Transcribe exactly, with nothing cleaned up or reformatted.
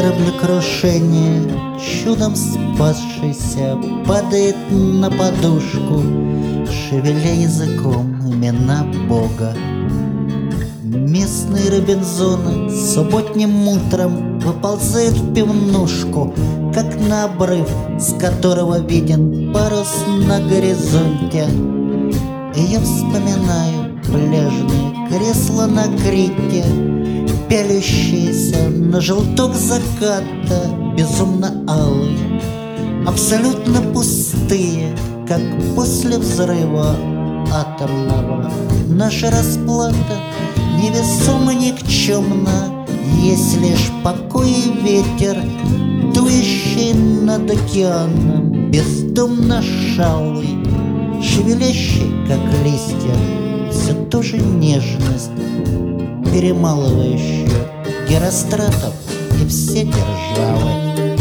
кораблекрушения, чудом спасшийся, падает на подушку, шевеля языком имена Бога. Местные Робинзоны субботним утром выползают в пивнушку, как на обрыв, с которого виден парус на горизонте. И я вспоминаю пляжные кресла на Крите, пялящиеся на желток заката, безумно алые, абсолютно пустые, как после взрыва атомного. Наша расплата невесомо никчемна, есть лишь покой и ветер, дующий над океаном, бездумно шалый, шевелящий, как листья, все ту же нежность, перемалывающую Геростратов и все державы.